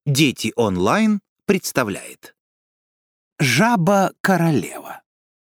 Дети онлайн представляет Жаба-королева.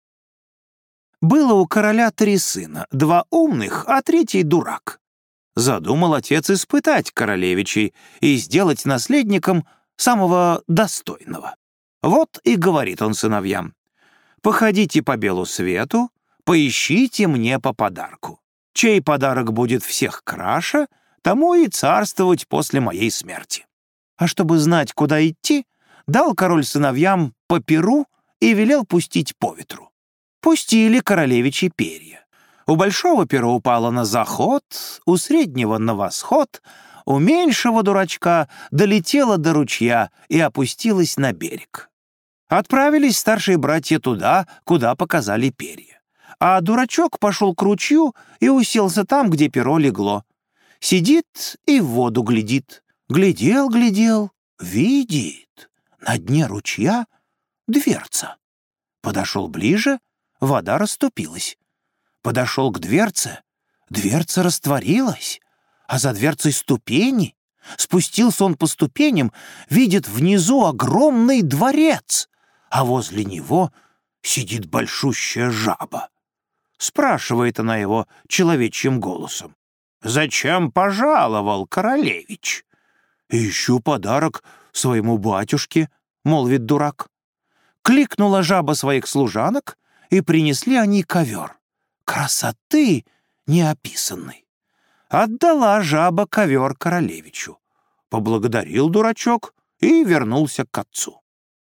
Было у короля 3 сына, 2 умных, а 3 дурак. Задумал отец испытать королевичей и сделать наследником самого достойного. Вот и говорит он сыновьям: «Походите по белу свету, поищите мне по подарку. Чей подарок будет всех краше, тому и царствовать после моей смерти». А чтобы знать, куда идти, дал король сыновьям по перу и велел пустить по ветру. Пустили королевичи перья. У большого пера упало на заход, у среднего — на восход, у меньшего дурачка долетело до ручья и опустилось на берег. Отправились старшие братья туда, куда показали перья. А дурачок пошел к ручью и уселся там, где перо легло. Сидит и в воду глядит. Глядел, видит. На дне ручья дверца. Подошел ближе, вода расступилась. Подошел к дверце, дверца растворилась, а за дверцей ступени. Спустился он по ступеням, видит внизу огромный дворец, а возле него сидит большущая жаба. Спрашивает она его человечьим голосом: «Зачем пожаловал, королевич?» «Ищу подарок своему батюшке», — молвит дурак. Кликнула жаба своих служанок, и принесли они ковер. Красоты неописанной. Отдала жаба ковер королевичу. Поблагодарил дурачок и вернулся к отцу.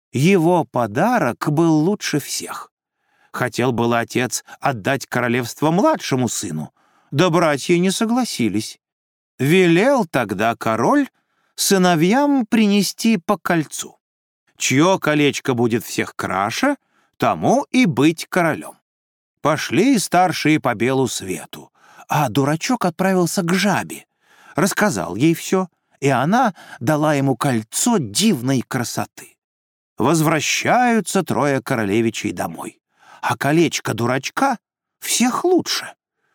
Его подарок был лучше всех. Хотел было отец отдать королевство младшему сыну, да братья не согласились. Велел тогда король сыновьям принести по кольцу. Чье колечко будет всех краше, тому и быть королем. Пошли старшие по белу свету, а дурачок отправился к жабе. Рассказал ей все, и она дала ему кольцо дивной красоты. Возвращаются 3 королевичей домой, а колечко дурачка всех лучше.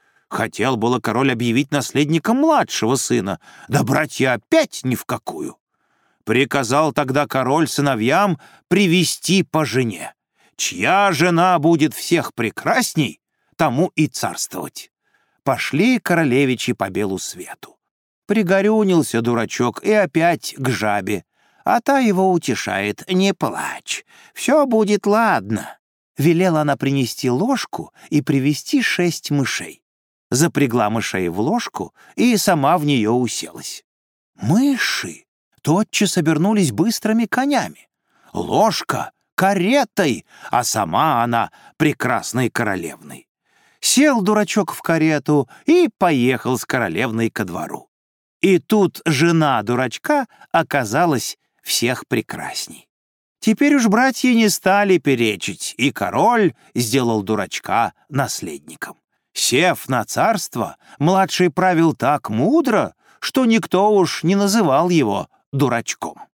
Хотел было король объявить наследником младшего сына, да братья опять ни в какую. Приказал тогда король сыновьям привести по жене. Чья жена будет всех прекрасней, тому и царствовать. Пошли королевичи по белу свету. Пригорюнился дурачок и опять к жабе, а та его утешает: «Не плачь, все будет ладно». Велела она принести ложку и привести 6 мышей. Запрягла мышей в ложку и сама в нее уселась. Мыши тотчас обернулись быстрыми конями. Ложка — каретой, а сама она прекрасной королевной. Сел дурачок в карету и поехал с королевной ко двору. И тут жена дурачка оказалась всех прекрасней. Теперь уж братья не стали перечить, и король сделал дурачка наследником. Сев на царство, младший правил так мудро, что никто уж не называл его дурачком.